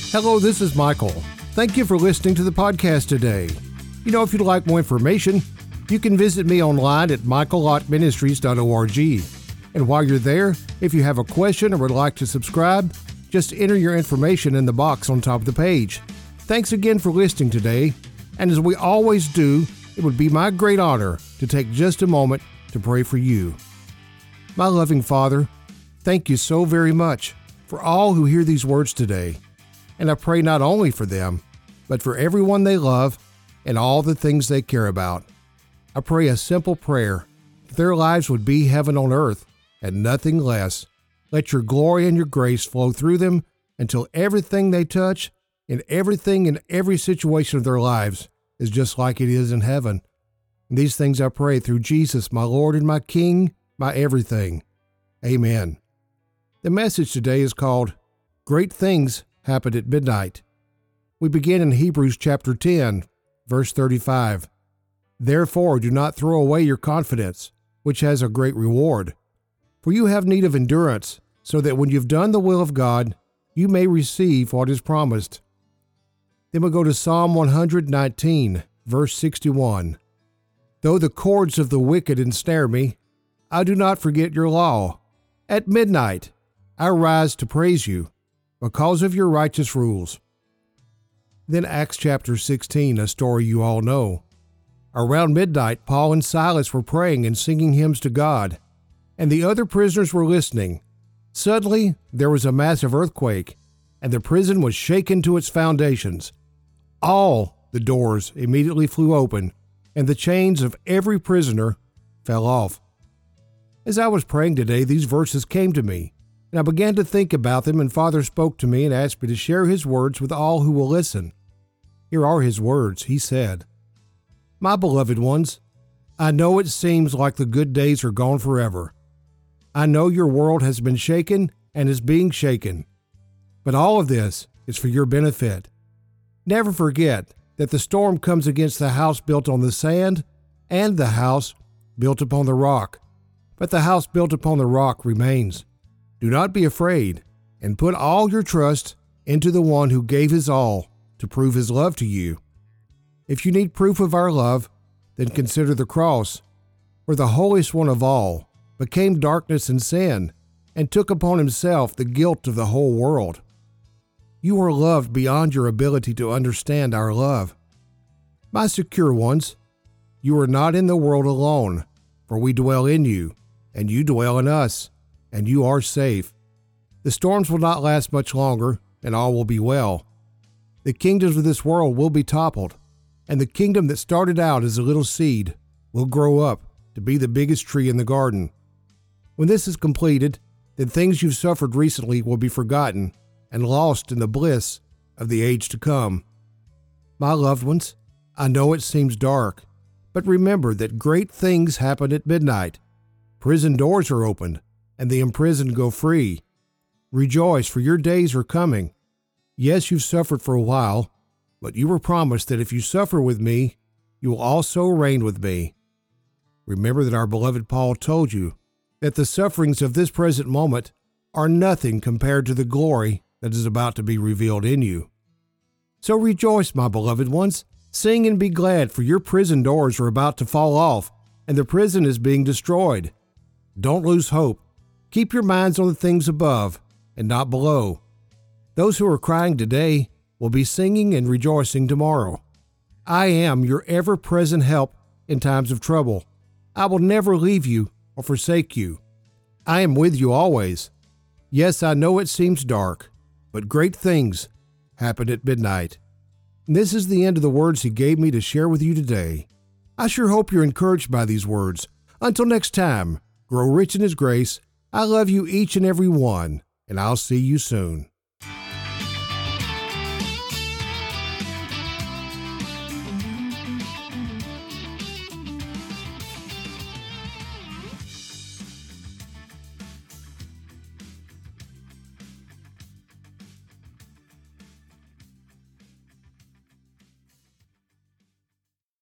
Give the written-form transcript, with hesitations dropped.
Hello, this is Michael. Thank you for listening to the podcast today. If you'd like more information, you can visit me online at michaellottministries.org. And while you're there, if you have a question or would like to subscribe, just enter your information in the box on top of the page. Thanks again for listening today. And as we always do, it would be my great honor to take just a moment to pray for you. My loving Father, thank you so very much for all who hear these words today. And I pray not only for them, but for everyone they love and all the things they care about. I pray a simple prayer that their lives would be heaven on earth and nothing less. Let your glory and your grace flow through them until everything they touch and everything in every situation of their lives is just like it is in heaven. And these things I pray through Jesus, my Lord and my King, my everything. Amen. The message today is called Great Things Happened at Midnight. We begin in Hebrews chapter 10, verse 35. Therefore, do not throw away your confidence, which has a great reward. For you have need of endurance, so that when you've done the will of God, you may receive what is promised. Then we'll go to Psalm 119, verse 61. Though the cords of the wicked ensnare me, I do not forget your law. At midnight, I rise to praise you because of your righteous rules. Then Acts chapter 16, a story you all know. Around midnight, Paul and Silas were praying and singing hymns to God, and the other prisoners were listening. Suddenly, there was a massive earthquake, and the prison was shaken to its foundations. All the doors immediately flew open, and the chains of every prisoner fell off. As I was praying today, these verses came to me, and I began to think about them, and Father spoke to me and asked me to share his words with all who will listen. Here are his words. He said, My beloved ones, I know it seems like the good days are gone forever. I know your world has been shaken and is being shaken, but all of this is for your benefit. Never forget that the storm comes against the house built on the sand and the house built upon the rock, but the house built upon the rock remains. Do not be afraid, and put all your trust into the one who gave his all to prove his love to you. If you need proof of our love, then consider the cross, where the holiest one of all became darkness and sin, and took upon himself the guilt of the whole world. You are loved beyond your ability to understand our love. My secure ones, you are not in the world alone, for we dwell in you, and you dwell in us, and you are safe. The storms will not last much longer, and all will be well. The kingdoms of this world will be toppled, and the kingdom that started out as a little seed will grow up to be the biggest tree in the garden. When this is completed, then things you've suffered recently will be forgotten and lost in the bliss of the age to come. My loved ones, I know it seems dark, but remember that great things happen at midnight. Prison doors are opened, and the imprisoned go free. Rejoice, for your days are coming. Yes, you've suffered for a while, but you were promised that if you suffer with me, you will also reign with me. Remember that our beloved Paul told you that the sufferings of this present moment are nothing compared to the glory that is about to be revealed in you. So rejoice, my beloved ones. Sing and be glad, for your prison doors are about to fall off, and the prison is being destroyed. Don't lose hope. Keep your minds on the things above and not below. Those who are crying today will be singing and rejoicing tomorrow. I am your ever-present help in times of trouble. I will never leave you or forsake you. I am with you always. Yes, I know it seems dark, but great things happen at midnight. And this is the end of the words he gave me to share with you today. I sure hope you're encouraged by these words. Until next time, grow rich in his grace. I love you each and every one, and I'll see you soon.